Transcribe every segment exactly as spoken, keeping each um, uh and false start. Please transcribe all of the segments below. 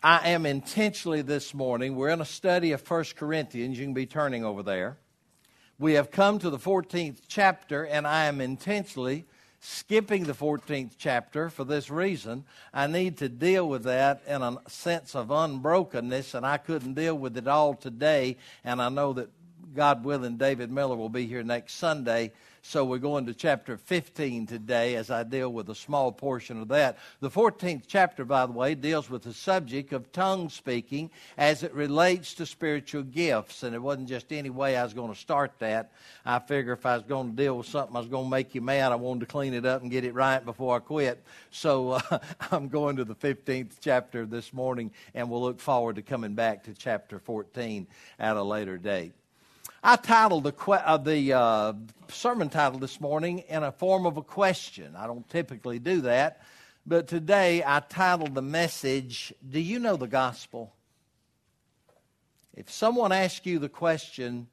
I am intentionally this morning, we're in a study of First Corinthians. You can be turning over there. We have come to the fourteenth chapter, and I am intentionally skipping the fourteenth chapter for this reason. I need to deal with that in a sense of unbrokenness, and I couldn't deal with it all today, and I know that God willing, David Miller will be here next Sunday. So we're going to chapter fifteen today as I deal with a small portion of that. The fourteenth chapter, by the way, deals with the subject of tongue speaking as it relates to spiritual gifts. And it wasn't just any way I was going to start that. I figure if I was going to deal with something I was going to make you mad, I wanted to clean it up and get it right before I quit. So uh, I'm going to the fifteenth chapter this morning, and we'll look forward to coming back to chapter fourteen at a later date. I titled the, que- uh, the uh, sermon title this morning in a form of a question. I don't typically do that, but today I titled the message, Do you know the gospel? If someone asks you the question,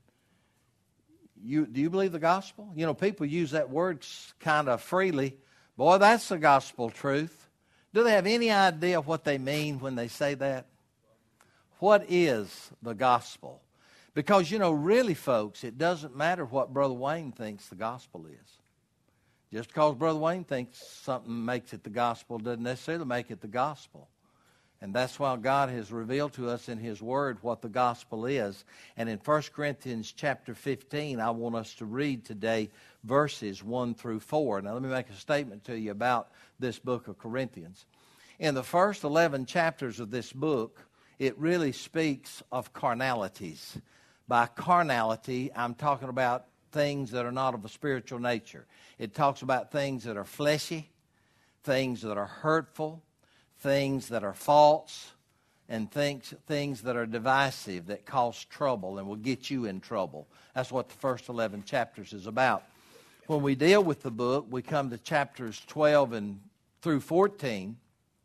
you, do you believe the gospel? You know, people use that word kind of freely. Boy, that's the gospel truth. Do they have any idea what they mean when they say that? What is the gospel? Because, you know, really, folks, it doesn't matter what Brother Wayne thinks the gospel is. Just because Brother Wayne thinks something makes it the gospel doesn't necessarily make it the gospel. And that's why God has revealed to us in His Word what the gospel is. And in First Corinthians chapter fifteen, I want us to read today verses one through four. Now, let me make a statement to you about this book of Corinthians. In the first eleven chapters of this book, it really speaks of carnalities. By carnality, I'm talking about things that are not of a spiritual nature. It talks about things that are fleshy, things that are hurtful, things that are false, and things, things that are divisive, that cause trouble and will get you in trouble. That's what the first eleven chapters is about. When we deal with the book, we come to chapters twelve and through fourteen,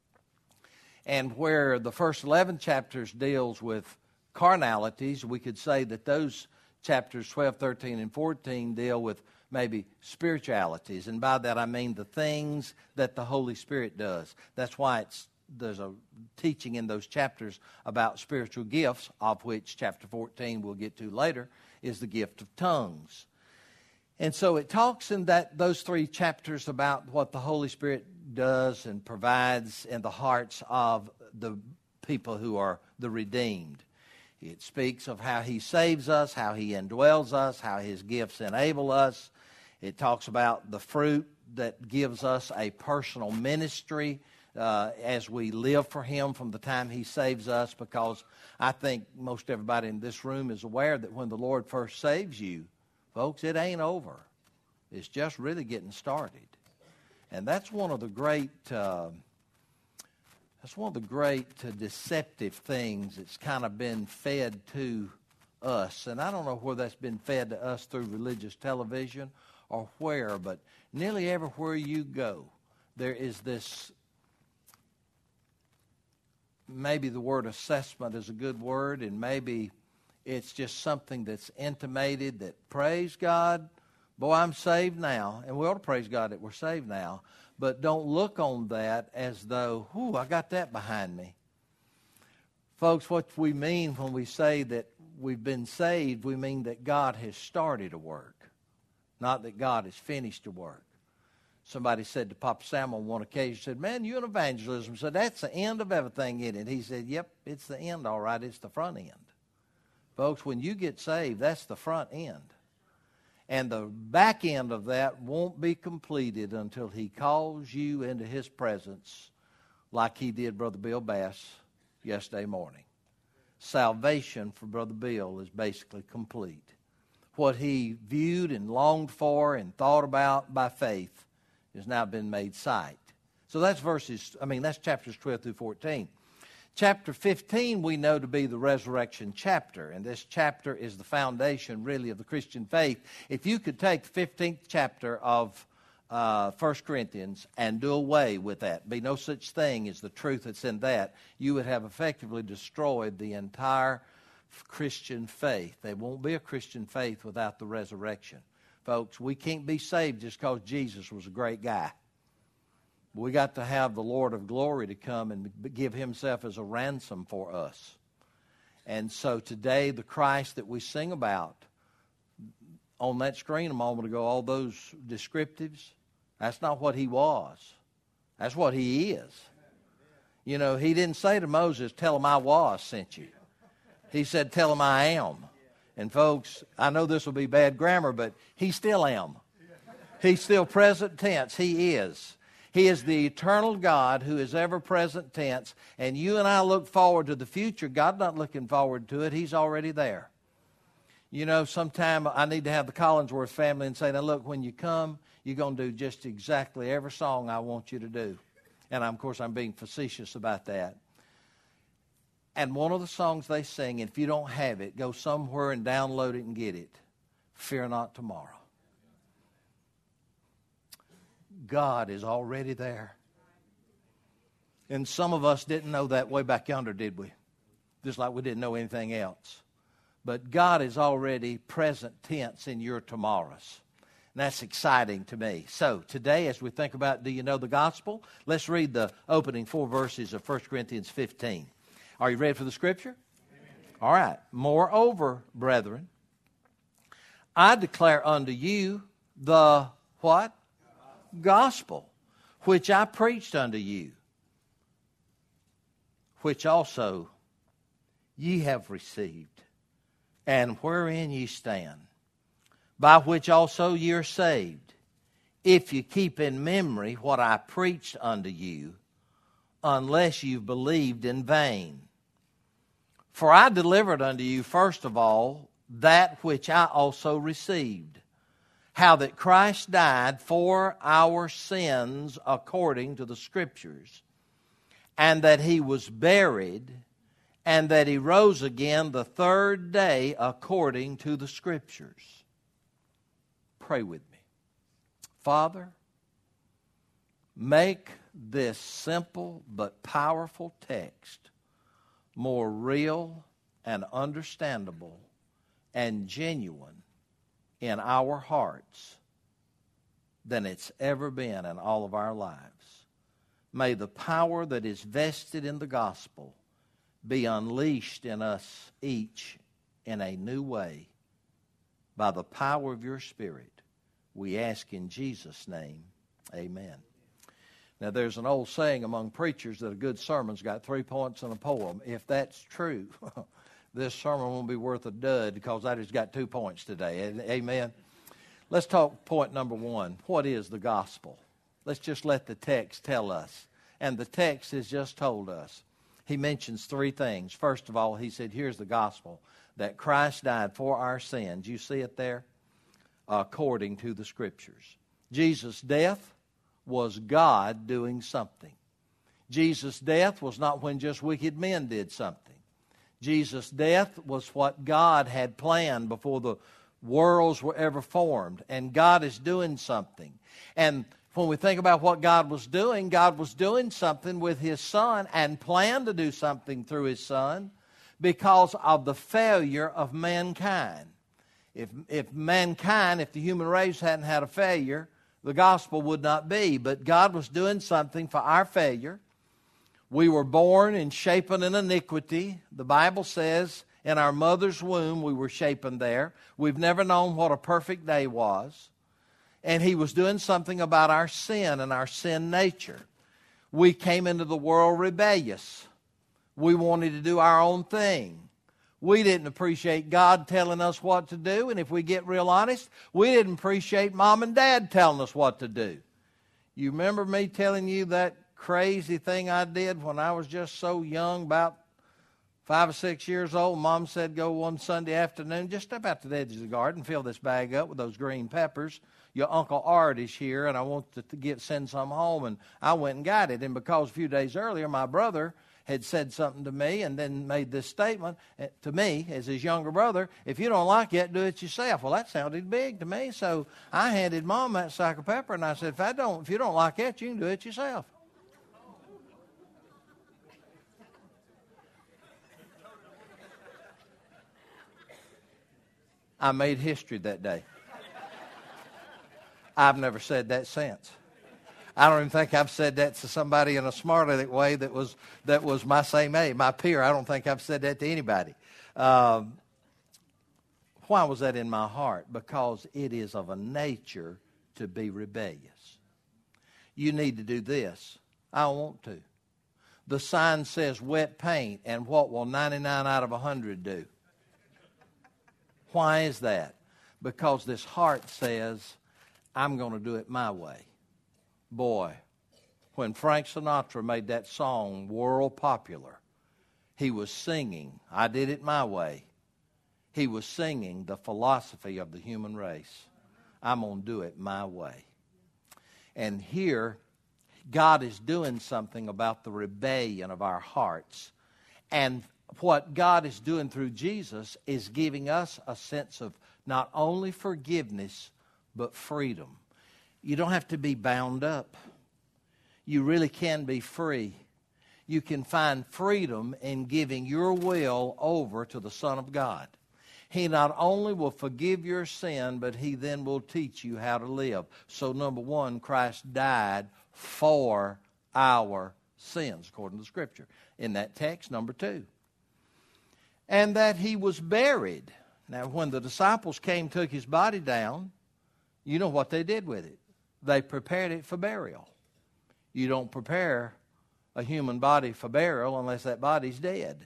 and where the first eleven chapters deals with carnalities, we could say that those chapters twelve, thirteen, and fourteen deal with maybe spiritualities. And by that I mean the things that the Holy Spirit does. That's why it's there's a teaching in those chapters about spiritual gifts, of which chapter fourteen we'll get to later, is the gift of tongues. And so it talks in that those three chapters about what the Holy Spirit does and provides in the hearts of the people who are the redeemed. It speaks of how He saves us, how He indwells us, how His gifts enable us. It talks about the fruit that gives us a personal ministry uh, as we live for Him from the time He saves us, because I think most everybody in this room is aware that when the Lord first saves you, folks, it ain't over. It's just really getting started. And that's one of the great... Uh, That's one of the great uh, deceptive things that's kind of been fed to us. And I don't know where that's been fed to us through religious television or where, but nearly everywhere you go, there is this, maybe the word assessment is a good word, and maybe it's just something that's intimated that, praise God, boy, I'm saved now. And we ought to praise God that we're saved now. But don't look on that as though, whew, I got that behind me. Folks, what we mean when we say that we've been saved, we mean that God has started a work, not that God has finished a work. Somebody said to Papa Sam on one occasion, said, man, you in evangelism. Said, that's the end of everything in it. He said, yep, it's the end, all right. It's the front end. Folks, when you get saved, that's the front end. And the back end of that won't be completed until He calls you into His presence like He did Brother Bill Bass yesterday morning. Salvation for Brother Bill is basically complete. What he viewed and longed for and thought about by faith has now been made sight. So that's verses, I mean, that's chapters twelve through fourteen. Chapter fifteen we know to be the resurrection chapter, and this chapter is the foundation, really, of the Christian faith. If you could take the fifteenth chapter of uh, First Corinthians and do away with that, be no such thing as the truth that's in that, you would have effectively destroyed the entire Christian faith. There won't be a Christian faith without the resurrection. Folks, we can't be saved just because Jesus was a great guy. We got to have the Lord of glory to come and give himself as a ransom for us. And so today, the Christ that we sing about on that screen a moment ago, all those descriptives, that's not what he was. That's what he is. You know, he didn't say to Moses, tell him I was sent you. He said, tell him I am. And folks, I know this will be bad grammar, but he still am. He's still present tense. He is. He is the eternal God who is ever present tense. And you and I look forward to the future. God's not looking forward to it. He's already there. You know, sometime I need to have the Collinsworth family and say, now look, when you come, you're going to do just exactly every song I want you to do. And of course, I'm being facetious about that. And one of the songs they sing, if you don't have it, go somewhere and download it and get it. Fear not tomorrow. God is already there. And some of us didn't know that way back yonder, did we? Just like we didn't know anything else. But God is already present tense in your tomorrows. And that's exciting to me. So today, as we think about, do you know the gospel? Let's read the opening four verses of First Corinthians fifteen. Are you ready for the scripture? Amen. All right. Moreover, brethren, I declare unto you the what? Gospel, which I preached unto you, which also ye have received, and wherein ye stand, by which also ye are saved, if you keep in memory what I preached unto you, unless you've believed in vain. For I delivered unto you first of all that which I also received, how that Christ died for our sins according to the Scriptures, and that he was buried, and that he rose again the third day according to the Scriptures. Pray with me. Father, make this simple but powerful text more real and understandable and genuine in our hearts than it's ever been in all of our lives. May the power that is vested in the gospel be unleashed in us each in a new way by the power of your Spirit. We ask in Jesus' name, amen. Now, there's an old saying among preachers that a good sermon's got three points and a poem. If that's true, this sermon won't be worth a dud because I just got two points today. Amen. Let's talk point number one. What is the gospel? Let's just let the text tell us. And the text has just told us. He mentions three things. First of all, he said, here's the gospel, that Christ died for our sins. You see it there? According to the Scriptures. Jesus' death was God doing something. Jesus' death was not when just wicked men did something. Jesus' death was what God had planned before the worlds were ever formed. And God is doing something. And when we think about what God was doing, God was doing something with His Son and planned to do something through His Son because of the failure of mankind. If, if mankind, if the human race hadn't had a failure, the gospel would not be. But God was doing something for our failure. We were born and shapen in iniquity. The Bible says in our mother's womb we were shapen there. We've never known what a perfect day was. And He was doing something about our sin and our sin nature. We came into the world rebellious. We wanted to do our own thing. We didn't appreciate God telling us what to do. And if we get real honest, we didn't appreciate Mom and Dad telling us what to do. You remember me telling you that crazy thing I did when I was just so young, about five or six years old? Mom said, go one Sunday afternoon, just step out to the edge of the garden, fill this bag up with those green peppers. Your Uncle Art is here, and I want to get send some home. And I went and got it. And because a few days earlier, my brother had said something to me and then made this statement to me as his younger brother, if you don't like it, do it yourself. Well, that sounded big to me, so I handed Mom that sack of pepper, and I said, if I don't, if you don't like it, you can do it yourself. I made history that day. I've never said that since. I don't even think I've said that to somebody in a smart aleck way that was that was my same age, my peer. I don't think I've said that to anybody. Um, why was that in my heart? Because it is of a nature to be rebellious. You need to do this. I don't want to. The sign says wet paint, and what will ninety-nine out of one hundred do? Why is that? Because this heart says, I'm going to do it my way. Boy, when Frank Sinatra made that song world popular, he was singing, I did it my way. He was singing the philosophy of the human race. I'm going to do it my way. And here, God is doing something about the rebellion of our hearts. And what God is doing through Jesus is giving us a sense of not only forgiveness, but freedom. You don't have to be bound up. You really can be free. You can find freedom in giving your will over to the Son of God. He not only will forgive your sin, but He then will teach you how to live. So number one, Christ died for our sins, according to Scripture. In that text, number two. And that He was buried. Now, when the disciples came, took His body down, you know what they did with it. They prepared it for burial. You don't prepare a human body for burial unless that body's dead.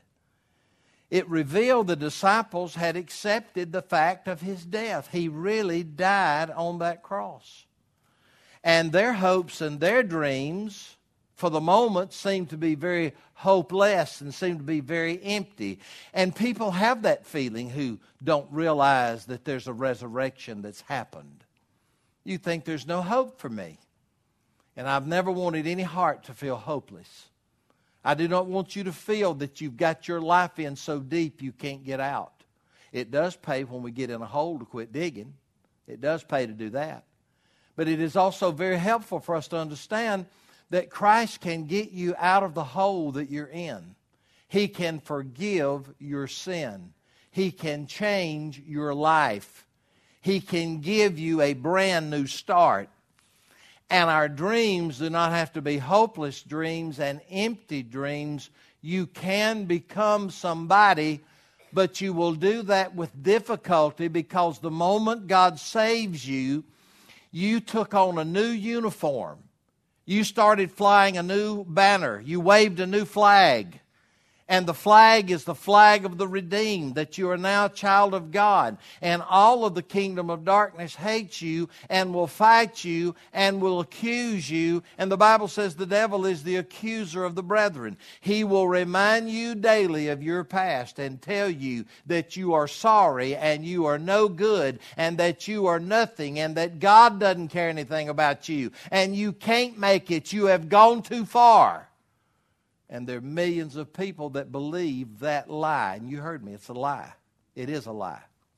It revealed the disciples had accepted the fact of His death. He really died on that cross. And their hopes and their dreams, for the moment, seemed to be very hopeless and seemed to be very empty. And people have that feeling who don't realize that there's a resurrection that's happened. You think there's no hope for me. And I've never wanted any heart to feel hopeless. I do not want you to feel that you've got your life in so deep you can't get out. It does pay when we get in a hole to quit digging. It does pay to do that. But it is also very helpful for us to understand that Christ can get you out of the hole that you're in. He can forgive your sin. He can change your life. He can give you a brand new start. And our dreams do not have to be hopeless dreams and empty dreams. You can become somebody, but you will do that with difficulty because the moment God saves you, you took on a new uniform. You started flying a new banner. You waved a new flag. And the flag is the flag of the redeemed, that you are now a child of God. And all of the kingdom of darkness hates you and will fight you and will accuse you. And the Bible says the devil is the accuser of the brethren. He will remind you daily of your past and tell you that you are sorry and you are no good and that you are nothing and that God doesn't care anything about you and you can't make it. You have gone too far. And there are millions of people that believe that lie. And you heard me, it's a lie. It is a lie.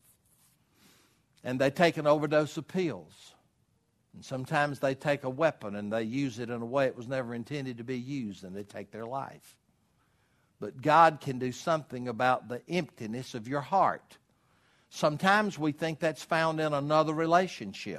And they take an overdose of pills. And sometimes they take a weapon and they use it in a way it was never intended to be used, and they take their life. But God can do something about the emptiness of your heart. Sometimes we think that's found in another relationship.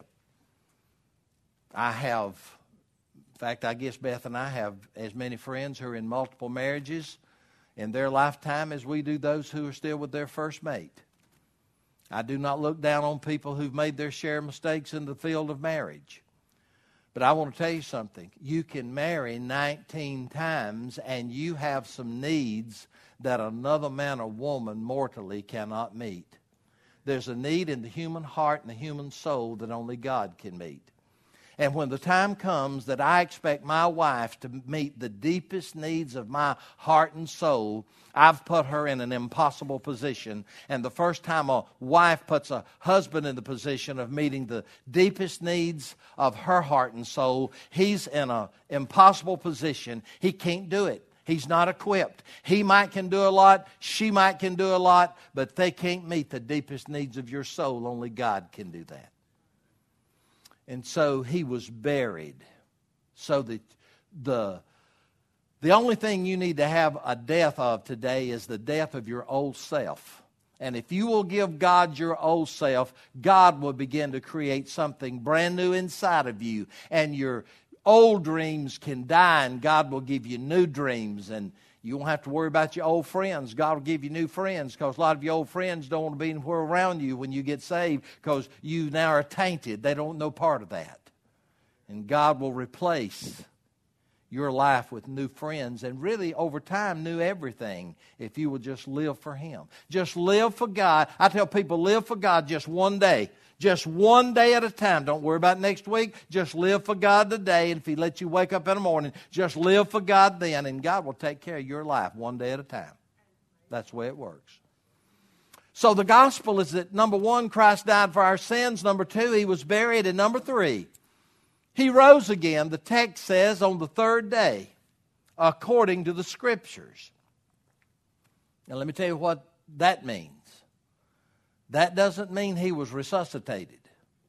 I have... In fact, I guess Beth and I have as many friends who are in multiple marriages in their lifetime as we do those who are still with their first mate. I do not look down on people who've made their share of mistakes in the field of marriage. But I want to tell you something. You can marry nineteen times and you have some needs that another man or woman mortally cannot meet. There's a need in the human heart and the human soul that only God can meet. And when the time comes that I expect my wife to meet the deepest needs of my heart and soul, I've put her in an impossible position. And the first time a wife puts a husband in the position of meeting the deepest needs of her heart and soul, he's in an impossible position. He can't do it. He's not equipped. He might can do a lot, she might can do a lot, but they can't meet the deepest needs of your soul. Only God can do that. And so he was buried. So that the, the only thing you need to have a death of today is the death of your old self. And if you will give God your old self, God will begin to create something brand new inside of you. And your Old dreams can die, and God will give you new dreams, and you won't have to worry about your old friends. God will give you new friends, because a lot of your old friends don't want to be anywhere around you when you get saved, because you now are tainted. They don't know part of that. And God will replace your life with new friends, and really over time new everything, if you will just live for Him. Just live for God. I tell people, live for God just one day. Just one day at a time. Don't worry about next week. Just live for God today. And if He lets you wake up in the morning, just live for God then, and God will take care of your life one day at a time. That's the way it works. So the gospel is that, number one, Christ died for our sins. Number two, He was buried. And number three, He rose again, the text says, on the third day, according to the Scriptures. Now let me tell you what that means. That doesn't mean He was resuscitated.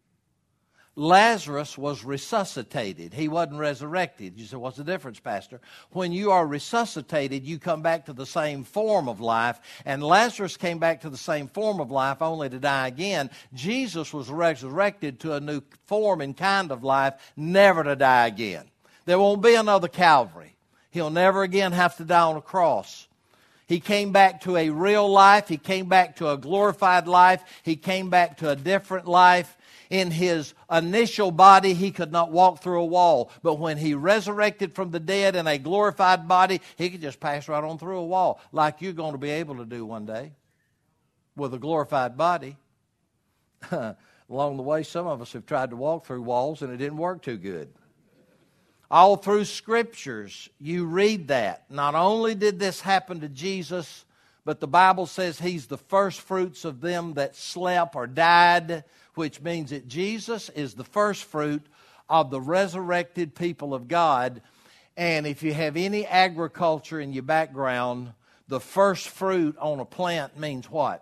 Lazarus was resuscitated. He wasn't resurrected. You say, what's the difference, Pastor? When you are resuscitated, you come back to the same form of life. And Lazarus came back to the same form of life only to die again. Jesus was resurrected to a new form and kind of life, never to die again. There won't be another Calvary. He'll never again have to die on a cross. He came back to a real life. He came back to a glorified life. He came back to a different life. In His initial body, He could not walk through a wall. But when He resurrected from the dead in a glorified body, He could just pass right on through a wall, like you're going to be able to do one day with a glorified body. Along the way, some of us have tried to walk through walls, and it didn't work too good. All through Scriptures, you read that. Not only did this happen to Jesus, but the Bible says He's the first fruits of them that slept or died, which means that Jesus is the first fruit of the resurrected people of God. And if you have any agriculture in your background, the first fruit on a plant means what?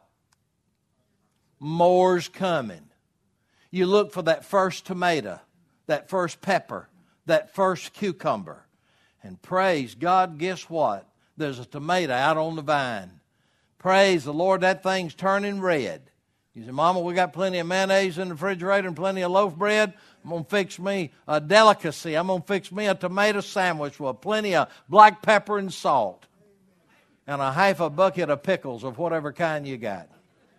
More's coming. You look for that first tomato, that first pepper, that first cucumber. And praise God, guess what? There's a tomato out on the vine. Praise the Lord, that thing's turning red. You say, Mama, we got plenty of mayonnaise in the refrigerator and plenty of loaf bread. I'm going to fix me a delicacy. I'm going to fix me a tomato sandwich with plenty of black pepper and salt. And a half a bucket of pickles of whatever kind you got.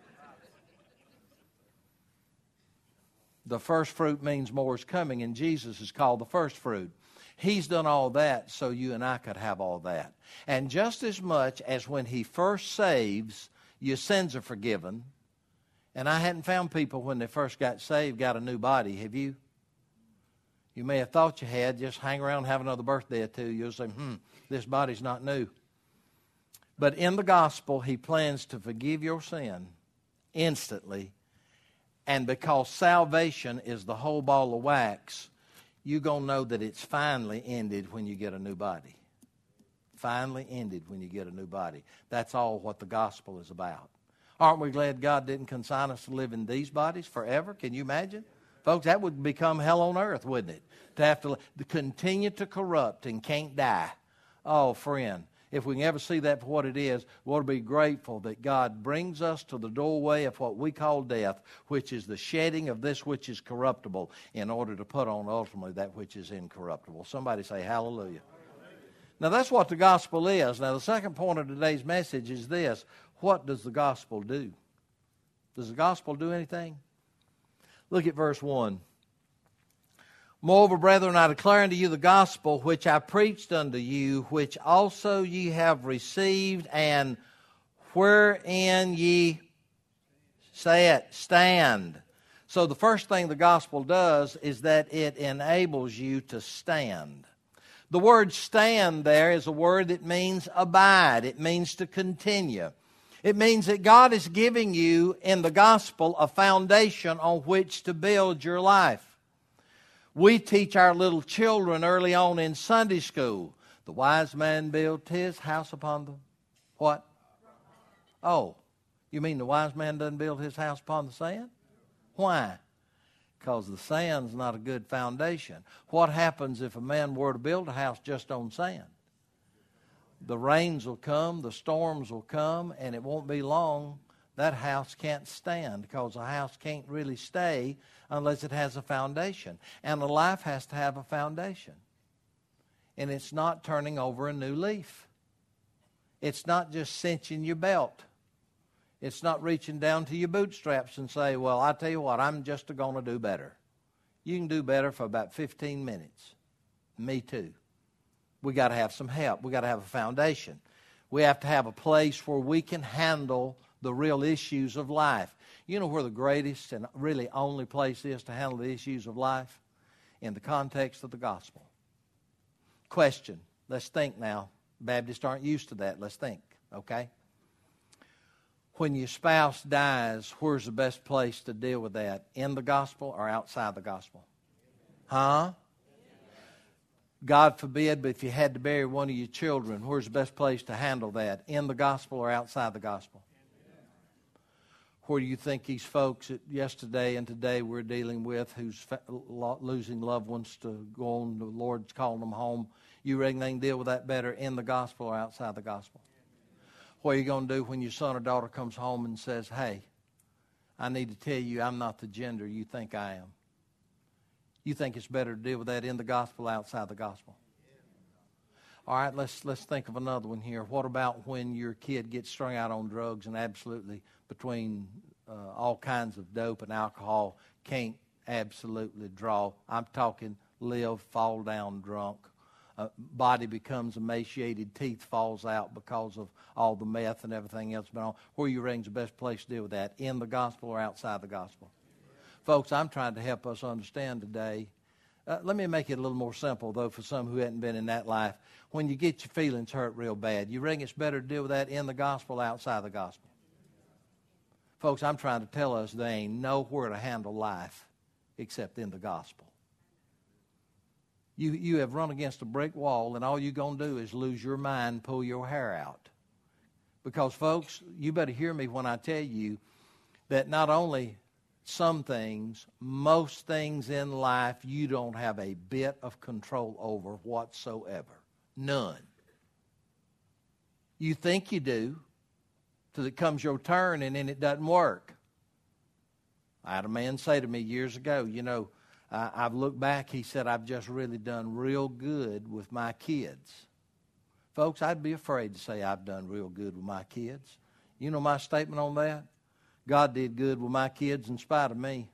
The first fruit means more is coming, and Jesus is called the first fruit. He's done all that so you and I could have all that. And just as much as when He first saves, your sins are forgiven. And I hadn't found people when they first got saved got a new body. Have you? You may have thought you had. Just hang around and have another birthday or two. You'll say, hmm, this body's not new. But in the gospel, He plans to forgive your sin instantly. And because salvation is the whole ball of wax, you're going to know that it's finally ended when you get a new body. Finally ended when you get a new body. That's all what the gospel is about. Aren't we glad God didn't consign us to live in these bodies forever? Can you imagine? Folks, that would become hell on earth, wouldn't it? To have to, to continue to corrupt and can't die. Oh, friend. If we can ever see that for what it is, we ought to be grateful that God brings us to the doorway of what we call death, which is the shedding of this which is corruptible, in order to put on ultimately that which is incorruptible. Somebody say hallelujah. Now that's what the gospel is. Now the second point of today's message is this. What does the gospel do? Does the gospel do anything? Look at verse one. Moreover, brethren, I declare unto you the gospel which I preached unto you, which also ye have received, and wherein ye, say it, stand. So the first thing the gospel does is that it enables you to stand. The word stand there is a word that means abide. It means to continue. It means that God is giving you in the gospel a foundation on which to build your life. We teach our little children early on in Sunday school. The wise man built his house upon the what? Oh, you mean the wise man doesn't build his house upon the sand? Why? Because the sand's not a good foundation. What happens if a man were to build a house just on sand? The rains will come, the storms will come, and it won't be long. That house can't stand, because a house can't really stay unless it has a foundation. And a life has to have a foundation. And it's not turning over a new leaf. It's not just cinching your belt. It's not reaching down to your bootstraps and say, well, I tell you what, I'm just going to do better. You can do better for about fifteen minutes. Me too. We got to have some help. We got to have a foundation. We have to have a place where we can handle the real issues of life. You know where the greatest and really only place is to handle the issues of life? In the context of the gospel. Question. Let's think now. Baptists aren't used to that. Let's think. Okay? When your spouse dies, where's the best place to deal with that? In the gospel or outside the gospel? Huh? God forbid, but if you had to bury one of your children, where's the best place to handle that? In the gospel or outside the gospel? Where do you think these folks that yesterday and today we're dealing with who's fa- lo- losing loved ones to go on, the Lord's calling them home, you reckon they can deal with that better in the gospel or outside the gospel? What are you going to do when your son or daughter comes home and says, hey, I need to tell you I'm not the gender you think I am? You think it's better to deal with that in the gospel or outside the gospel? All right, let's let's think of another one here. What about when your kid gets strung out on drugs and absolutely between uh, all kinds of dope and alcohol can't absolutely draw? I'm talking live, fall down drunk. Uh, body becomes emaciated, teeth falls out because of all the meth and everything else been on. Where you ring's the best place to deal with that? In the gospel or outside the gospel? Folks, I'm trying to help us understand today. Uh, let me make it a little more simple, though, for some who hadn't been in that life. When you get your feelings hurt real bad, you reckon it's better to deal with that in the gospel or outside the gospel? Folks, I'm trying to tell us there ain't nowhere to handle life except in the gospel. You, you have run against a brick wall, and all you're going to do is lose your mind, pull your hair out. Because, folks, you better hear me when I tell you that not only some things, most things in life you don't have a bit of control over whatsoever. None. You think you do till it comes your turn and then it doesn't work. I had a man say to me years ago, you know, uh, I've looked back, he said, I've just really done real good with my kids. Folks, I'd be afraid to say I've done real good with my kids. You know my statement on that? God did good with my kids in spite of me.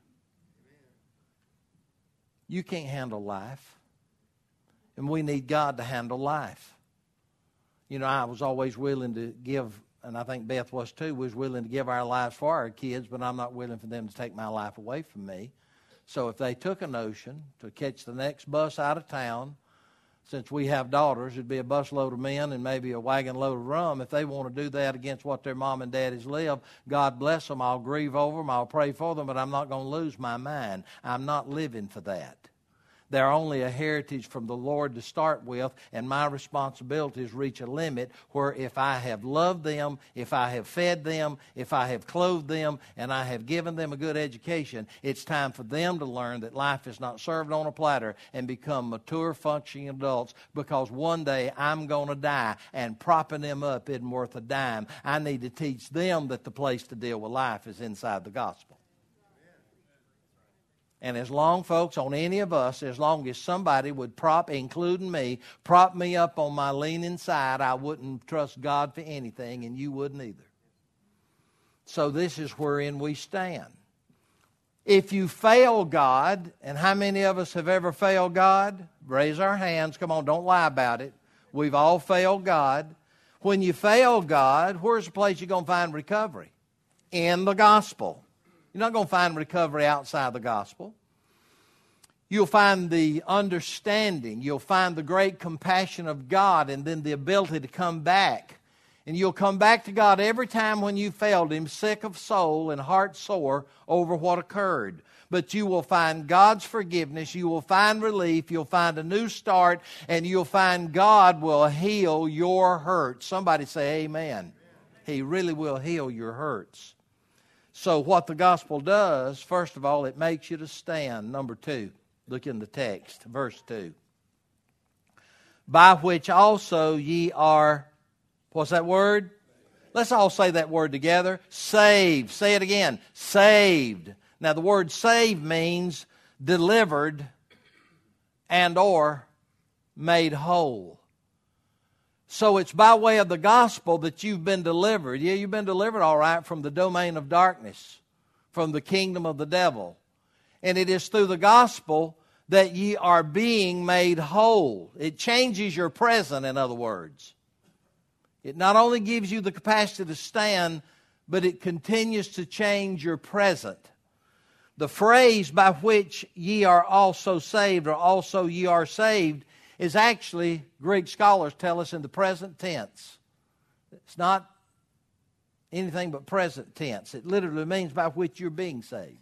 You can't handle life. And we need God to handle life. You know, I was always willing to give, and I think Beth was too, was willing to give our lives for our kids, but I'm not willing for them to take my life away from me. So if they took a notion to catch the next bus out of town, since we have daughters, it'd be a busload of men and maybe a wagon load of rum. If they want to do that against what their mom and daddies live, God bless them. I'll grieve over them. I'll pray for them, but I'm not going to lose my mind. I'm not living for that. They're only a heritage from the Lord to start with, and my responsibility is reach a limit where if I have loved them, if I have fed them, if I have clothed them, and I have given them a good education, it's time for them to learn that life is not served on a platter and become mature, functioning adults, because one day I'm going to die, and propping them up isn't worth a dime. I need to teach them that the place to deal with life is inside the gospel. And as long, folks, on any of us, as long as somebody would prop, including me, prop me up on my leaning side, I wouldn't trust God for anything, and you wouldn't either. So this is wherein we stand. If you fail God, and how many of us have ever failed God? Raise our hands. Come on, don't lie about it. We've all failed God. When you fail God, where's the place you're going to find recovery? In the gospel. You're not going to find recovery outside the gospel. You'll find the understanding. You'll find the great compassion of God, and then the ability to come back. And you'll come back to God every time when you failed Him, sick of soul and heart sore over what occurred. But you will find God's forgiveness. You will find relief. You'll find a new start. And you'll find God will heal your hurts. Somebody say amen. He really will heal your hurts. So what the gospel does, first of all, it makes you to stand. Number two, look in the text, verse two. By which also ye are, what's that word? Let's all say that word together. Saved. Say it again. Saved. Now the word saved means delivered and or made whole. So it's by way of the gospel that you've been delivered. Yeah, you've been delivered all right from the domain of darkness, from the kingdom of the devil. And it is through the gospel that ye are being made whole. It changes your present, in other words. It not only gives you the capacity to stand, but it continues to change your present. The phrase by which ye are also saved, or also ye are saved, is actually, Greek scholars tell us, in the present tense. It's not anything but present tense. It literally means by which you're being saved.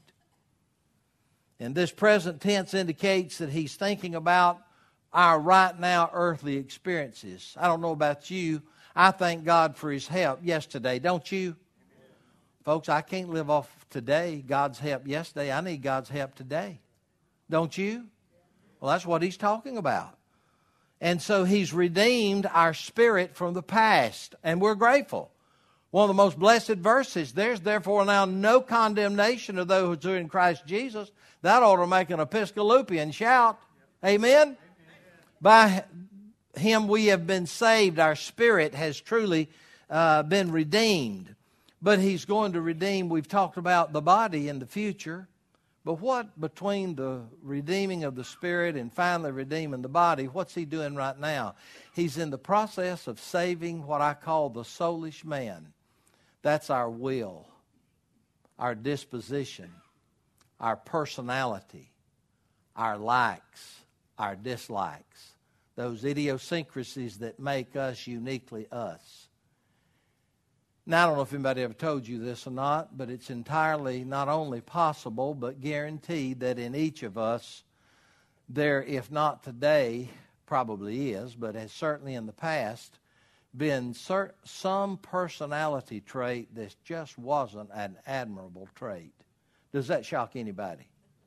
And this present tense indicates that he's thinking about our right now earthly experiences. I don't know about you. I thank God for His help yesterday. Don't you? Amen. Folks, I can't live off today, God's help yesterday. I need God's help today. Don't you? Well, that's what he's talking about. And so he's redeemed our spirit from the past, and we're grateful. One of the most blessed verses, there's therefore now no condemnation of those who are in Christ Jesus. That ought to make an Episcopalian shout. Amen? Amen? By Him we have been saved. Our spirit has truly uh, been redeemed. But He's going to redeem, we've talked about the body in the future. But what between the redeeming of the spirit and finally redeeming the body, what's He doing right now? He's in the process of saving what I call the soulish man. That's our will, our disposition, our personality, our likes, our dislikes, those idiosyncrasies that make us uniquely us. Now, I don't know if anybody ever told you this or not, but it's entirely not only possible, but guaranteed that in each of us, there, if not today, probably is, but has certainly in the past, been cert- some personality trait that just wasn't an admirable trait. Does that shock anybody?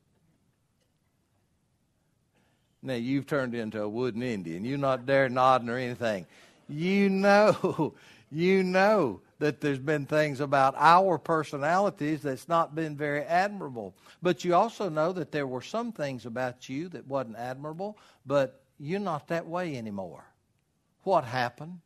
Now, you've turned into a wooden Indian. You're not there nodding or anything. You know, you know that there's been things about our personalities that's not been very admirable. But you also know that there were some things about you that wasn't admirable, but you're not that way anymore. What happened?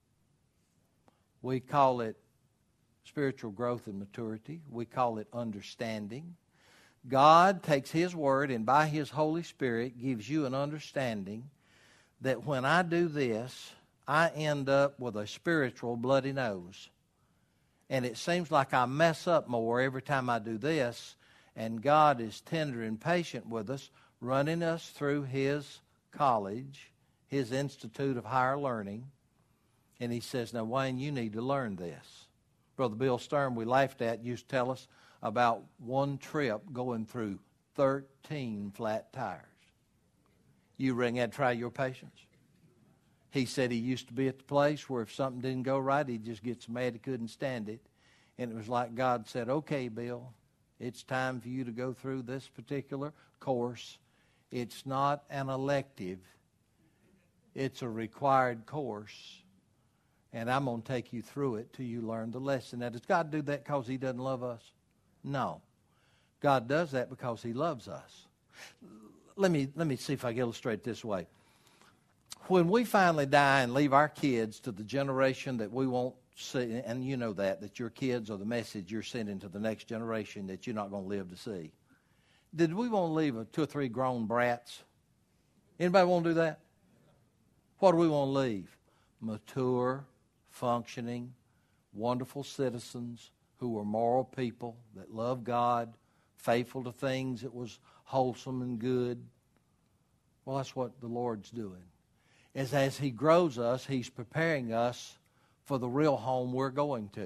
We call it spiritual growth and maturity. We call it understanding. God takes His Word and by His Holy Spirit gives you an understanding that when I do this, I end up with a spiritual bloody nose. And it seems like I mess up more every time I do this. And God is tender and patient with us, running us through His college, His Institute of Higher Learning. And He says, now, Wayne, you need to learn this. Brother Bill Stern, we laughed at, used to tell us about one trip going through thirteen flat tires. You ring and try your patience. He said he used to be at the place where if something didn't go right, he'd just get so mad he couldn't stand it. And it was like God said, okay, Bill, it's time for you to go through this particular course. It's not an elective. It's a required course. And I'm going to take you through it till you learn the lesson. Now, does God do that because He doesn't love us? No. God does that because He loves us. Let me, let me see if I can illustrate it this way. When we finally die and leave our kids to the generation that we won't see, and you know that, that your kids are the message you're sending to the next generation that you're not going to live to see. Did we want to leave a two or three grown brats? Anybody want to do that? What do we want to leave? Mature, functioning, wonderful citizens who were moral people that love God, faithful to things that was wholesome and good. Well, that's what the Lord's doing. Is as He grows us, He's preparing us for the real home we're going to.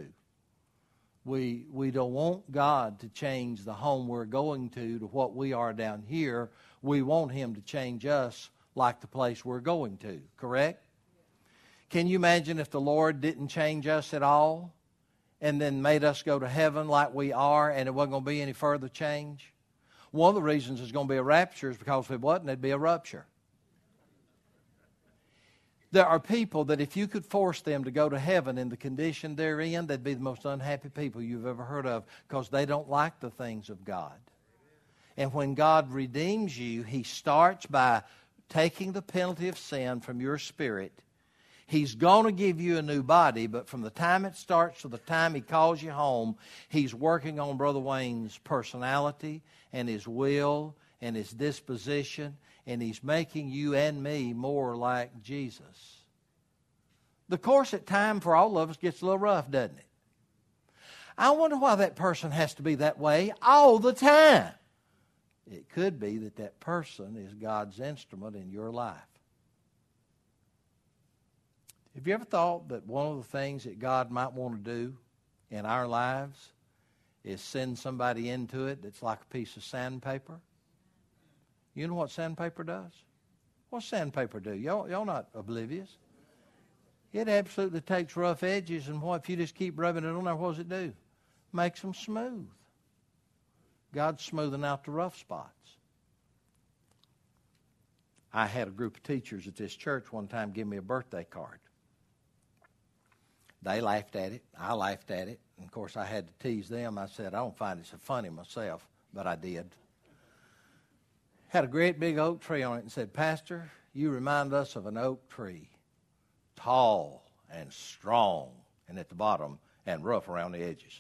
We, we don't want God to change the home we're going to to what we are down here. We want Him to change us like the place we're going to, correct? Can you imagine if the Lord didn't change us at all and then made us go to heaven like we are and it wasn't going to be any further change? One of the reasons there's going to be a rapture is because if it wasn't, there'd be a rupture. There are people that if you could force them to go to heaven in the condition they're in, they'd be the most unhappy people you've ever heard of because they don't like the things of God. And when God redeems you, He starts by taking the penalty of sin from your spirit. He's going to give you a new body, but from the time it starts to the time He calls you home, He's working on Brother Wayne's personality and his will and his disposition, and He's making you and me more like Jesus. The course at time for all of us gets a little rough, doesn't it? I wonder why that person has to be that way all the time. It could be that that person is God's instrument in your life. Have you ever thought that one of the things that God might want to do in our lives is send somebody into it that's like a piece of sandpaper? You know what sandpaper does? What's sandpaper do? Y'all, y'all not oblivious. It absolutely takes rough edges, and what if you just keep rubbing it on there, what does it do? Makes them smooth. God's smoothing out the rough spots. I had a group of teachers at this church one time give me a birthday card. They laughed at it. I laughed at it. And, of course, I had to tease them. I said, I don't find it so funny myself, but I did. Had a great big oak tree on it and said, Pastor, you remind us of an oak tree. Tall and strong, and at the bottom, and rough around the edges.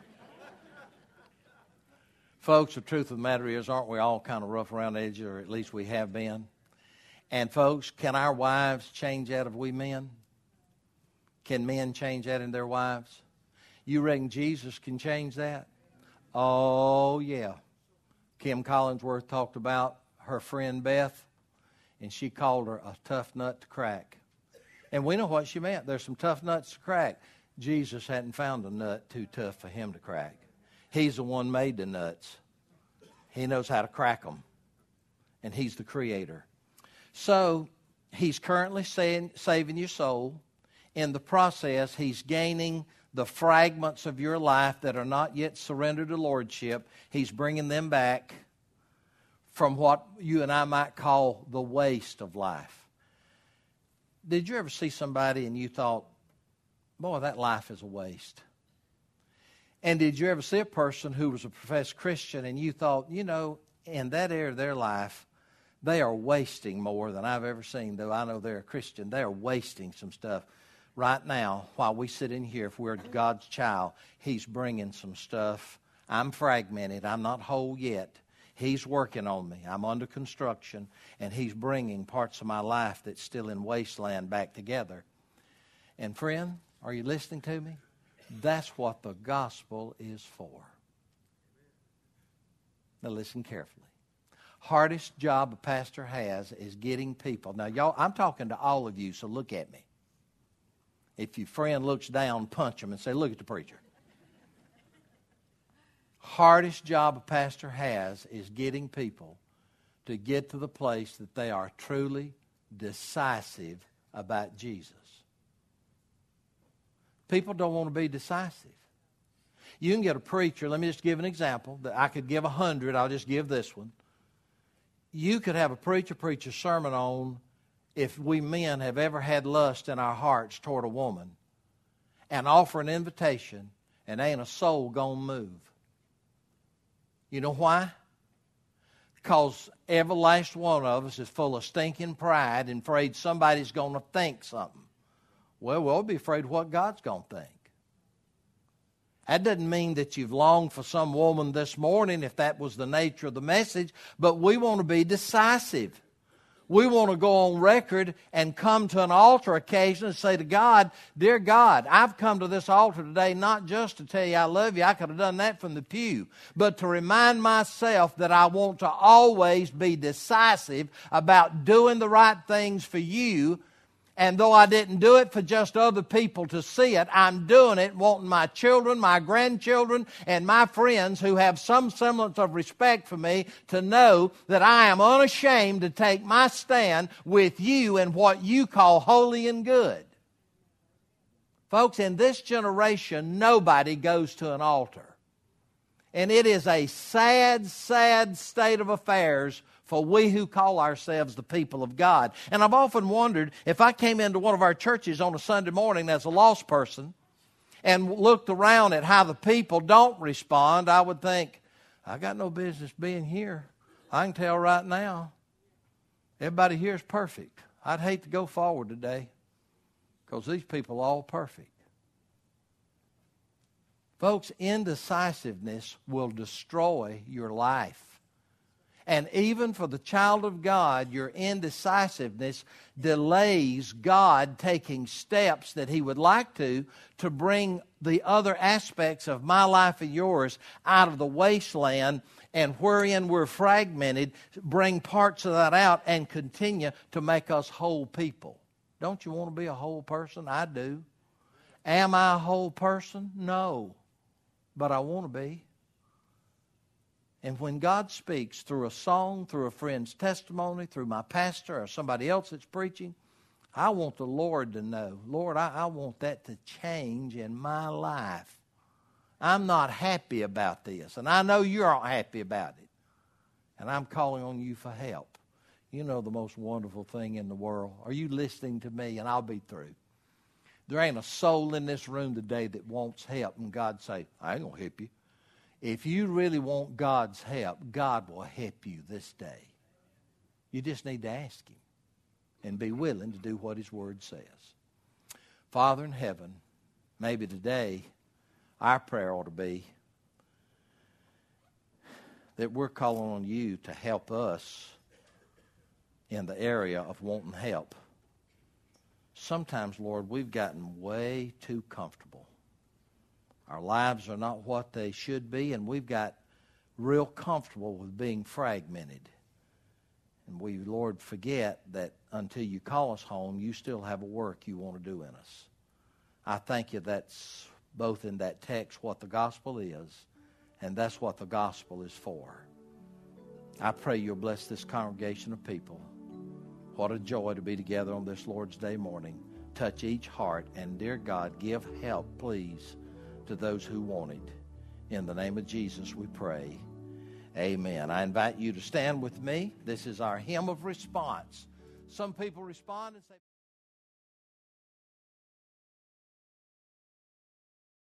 Folks, the truth of the matter is, aren't we all kind of rough around the edges, or at least we have been? And folks, can our wives change that of we men? Can men change that in their wives? You reckon Jesus can change that? Oh, yeah. Kim Collinsworth talked about her friend Beth, and she called her a tough nut to crack. And we know what she meant. There's some tough nuts to crack. Jesus hadn't found a nut too tough for Him to crack. He's the one made the nuts. He knows how to crack them. And He's the creator. So, He's currently saying, saving your soul. In the process, He's gaining the fragments of your life that are not yet surrendered to Lordship. He's bringing them back from what you and I might call the waste of life. Did you ever see somebody and you thought, boy, that life is a waste? And did you ever see a person who was a professed Christian and you thought, you know, in that area of their life, they are wasting more than I've ever seen, though I know they're a Christian. They are wasting some stuff. Right now, while we sit in here, if we're God's child, He's bringing some stuff. I'm fragmented. I'm not whole yet. He's working on me. I'm under construction, and He's bringing parts of my life that's still in wasteland back together. And friend, are you listening to me? That's what the gospel is for. Now listen carefully. Hardest job a pastor has is getting people. Now, y'all, I'm talking to all of you, so look at me. If your friend looks down, punch them and say, look at the preacher. Hardest job a pastor has is getting people to get to the place that they are truly decisive about Jesus. People don't want to be decisive. You can get a preacher, let me just give an example. That I could give a hundred, I'll just give this one. You could have a preacher preach a sermon on if we men have ever had lust in our hearts toward a woman, and offer an invitation, and ain't a soul gonna move. You know why? Because every last one of us is full of stinking pride and afraid somebody's going to think something. Well, we'll be afraid of what God's going to think. That doesn't mean that you've longed for some woman this morning, if that was the nature of the message, but we want to be decisive. We want to go on record and come to an altar occasion and say to God, dear God, I've come to this altar today not just to tell you I love you, I could have done that from the pew, but to remind myself that I want to always be decisive about doing the right things for you. And though I didn't do it for just other people to see it, I'm doing it wanting my children, my grandchildren, and my friends who have some semblance of respect for me to know that I am unashamed to take my stand with you in what you call holy and good. Folks, in this generation, nobody goes to an altar. And it is a sad, sad state of affairs for we who call ourselves the people of God. And I've often wondered, if I came into one of our churches on a Sunday morning as a lost person and looked around at how the people don't respond, I would think, I got no business being here. I can tell right now. Everybody here is perfect. I'd hate to go forward today because these people are all perfect. Folks, indecisiveness will destroy your life. And even for the child of God, your indecisiveness delays God taking steps that He would like to to bring the other aspects of my life and yours out of the wasteland, and wherein we're fragmented, bring parts of that out and continue to make us whole people. Don't you want to be a whole person? I do. Am I a whole person? No. But I want to be. And when God speaks through a song, through a friend's testimony, through my pastor or somebody else that's preaching, I want the Lord to know, Lord, I, I want that to change in my life. I'm not happy about this, and I know you're not happy about it. And I'm calling on you for help. You know the most wonderful thing in the world. Are you listening to me? And I'll be through. There ain't a soul in this room today that wants help, and God say, I ain't going to help you. If you really want God's help, God will help you this day. You just need to ask Him and be willing to do what His Word says. Father in heaven, maybe today our prayer ought to be that we're calling on you to help us in the area of wanting help. Sometimes, Lord, we've gotten way too comfortable. Our lives are not what they should be, and we've got real comfortable with being fragmented. And we, Lord, forget that until you call us home, you still have a work you want to do in us. I thank you that's both in that text what the gospel is, and that's what the gospel is for. I pray you'll bless this congregation of people. What a joy to be together on this Lord's Day morning. Touch each heart, and dear God, give help, please, to those who want it. In the name of Jesus we pray. Amen. I invite you to stand with me. This is our hymn of response. Some people respond and say...